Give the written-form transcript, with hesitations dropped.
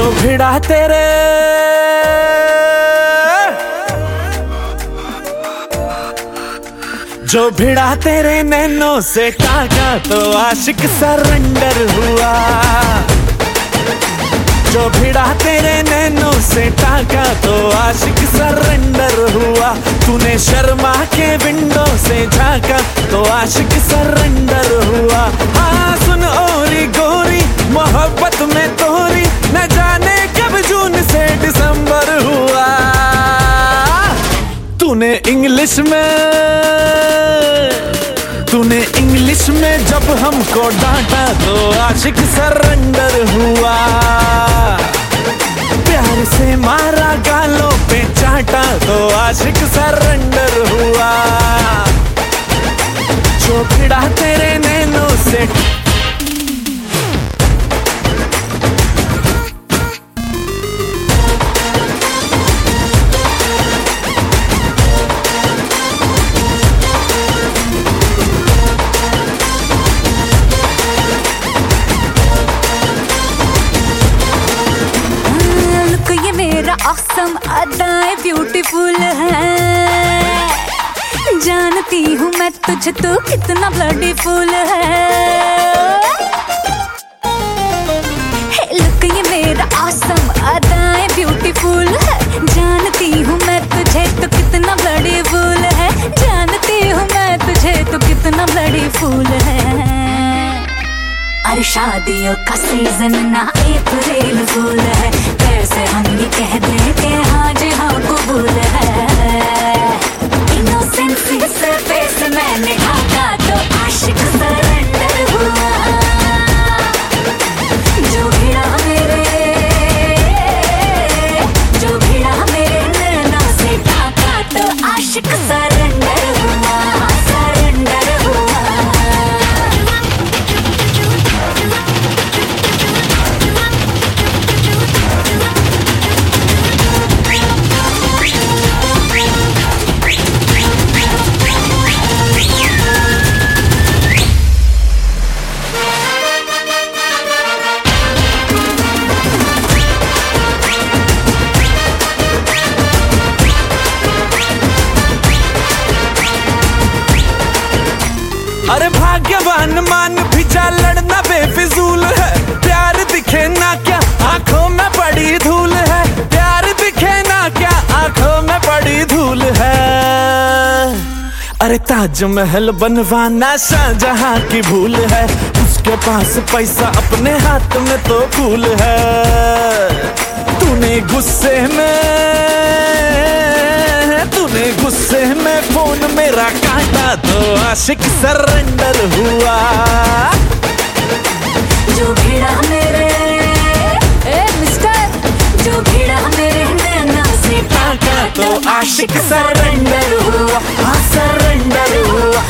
जो भिड़ा तेरे जो भिड़ा तेरे नैनों से टाका तो आशिक सरेंडर हुआ। जो भिड़ा तेरे नैनों से टाका तो आशिक सरेंडर हुआ। तूने शर्मा के विंडो से झांका तो आशिक सरेंडर हुआ। हाँ सुन ओरी गोरी मोहब्बत में तोरी न जाने कब जून से दिसंबर हुआ। तूने इंग्लिश में जब हमको डांटा तो आशिक सरेंडर हुआ। प्यार से मारा गालों पे चाटा तो आशिक सरेंडर हुआ। जो भिड़ा तेरे नैनों से ऑसम अदाएं ब्यूटीफुल है। जानती हूँ मैं तुझे तो कितना ब्लडीफुल है। लुक ये मेरा ऑसम अदाएं ब्यूटीफुल है। जानती हूँ मैं तुझे तो कितना ब्लडीफुल है। जानती हूँ मैं तुझे तो कितना ब्लडीफुल है। अरे शादियों का सीजन ना अप्रैल फूल है। कैसे हम ये कह दें कि हाँ जी हाँ कबूल है। इनोसेंसी से फेस मैंने ढाका तो आशिक सरेंडर हुआ। जो भिड़ा मेरे नैना से ढाका तो आशिक सरेंडर हुआ। सरेंडर हुआ। अरे भाग्यवान मान भी जा लड़ना बेफिजूल है। प्यार दिखे ना क्या आंखों में पड़ी धूल है। प्यार दिखे ना क्या आंखों में पड़ी धूल है। अरे ताजमहल बनवाना शाहजहां की भूल है। उसके पास पैसा अपने हाथ में तो फूल है। तूने गुस्से में फोन मेरा काटा तो आशिक सरेंडर हुआ। जो भिड़ा मेरे नैना से टाका तो आशिक सरेंडर हुआ। हाँ सरेंडर हुआ।